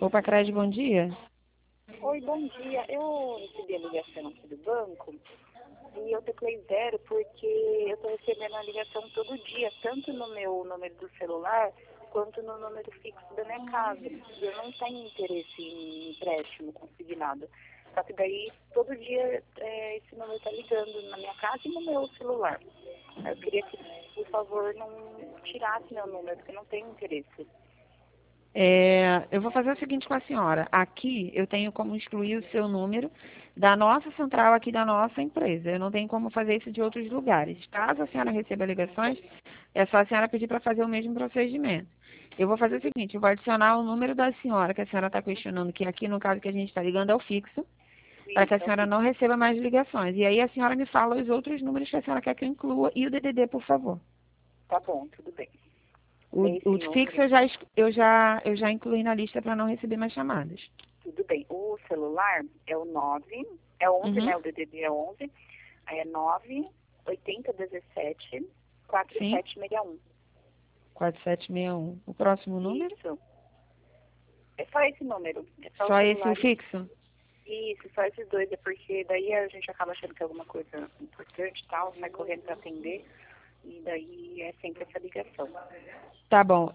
Opa, Cred, bom dia. Oi, bom dia. Eu recebi a ligação aqui do banco e eu teclei zero porque eu estou recebendo a ligação todo dia, tanto no meu número do celular quanto no número fixo da minha casa. E eu não tenho interesse em empréstimo consignado. Só que daí, todo dia, esse número está ligando na minha casa e no meu celular. Eu queria que, por favor, não tirasse meu número, porque eu não tenho interesse. Eu vou fazer o seguinte com a senhora. Aqui eu tenho como excluir o seu número da nossa central aqui da nossa empresa. Eu não tenho como fazer isso de outros lugares. Caso a senhora receba ligações, é só a senhora pedir para fazer o mesmo procedimento. Eu vou fazer o seguinte, eu vou adicionar o número da senhora, que a senhora está questionando, que aqui no caso que a gente está ligando é o fixo, para que a senhora não receba mais ligações. E aí a senhora me fala os outros números que a senhora quer que eu inclua e o DDD, por favor. Tá bom, tudo bem. O fixo eu já incluí na lista para não receber mais chamadas. Tudo bem. O celular é o 9, é 11, Uhum. né? O DDD é 11. Aí é 9 8017 4761. 4761. O próximo número? Isso. É só esse número. É só o Só esse o celular. fixo? Isso, só esses dois. É porque daí a gente acaba achando que é alguma coisa importante e tal, vai correndo para atender. E daí é sempre essa ligação. Tá bom.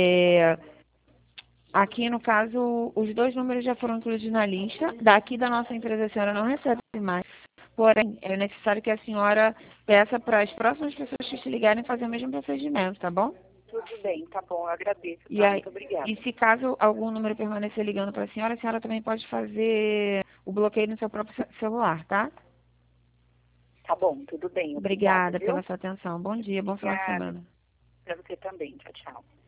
Aqui, no caso, os dois números já foram incluídos na lista. Daqui da nossa empresa, a senhora não recebe mais. Porém, é necessário que a senhora peça para as próximas pessoas que te ligarem fazer o mesmo procedimento, tá bom? Tudo bem, tá bom. Eu agradeço, E, tá? aí, Muito obrigada. e se caso algum número permanecer ligando para a senhora também pode fazer o bloqueio no seu próprio celular, tá? Tá bom, tudo bem. Obrigada, Obrigada viu? pela sua atenção. Bom dia, bom final de Obrigada. semana. Para você também. Tchau, tchau.